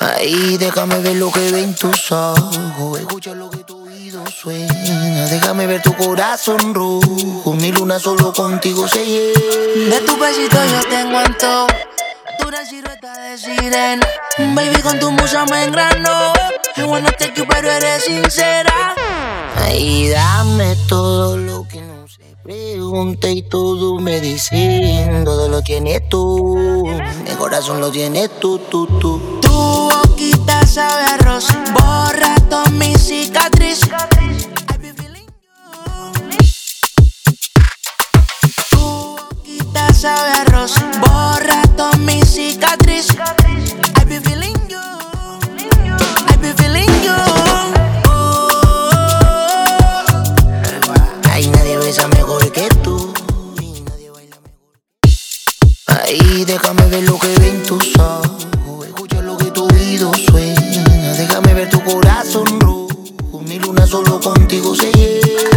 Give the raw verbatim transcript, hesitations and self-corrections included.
Ay, déjame ver lo que ven tus ojos, escucha lo que tu oído suena. Déjame ver tu corazón rojo, mi luna solo contigo se llena. De tu besito yo tengo antojo, dura silueta de sirena. Baby, con tu musa me engranó. I wanna take you, pero eres sincera. Ay, dame todo lo que no se pregunta y todo me dicen. Todo lo tienes tú, mi corazón lo tienes tú, tú, tú. Tu boquita sabe a arroz, borra todas mis cicatrices. I be feeling you. Tu boquita sabe a arroz, borra todas mis cicatrices. I be feeling you. I be feeling you. Ay, nadie besa mejor que tú y nadie baila mejor. Ay, déjame ver lo que ven tus ojos, escucha lo que tu oído suena. Déjame ver tu corazón rojo, mi luna solo contigo se llena.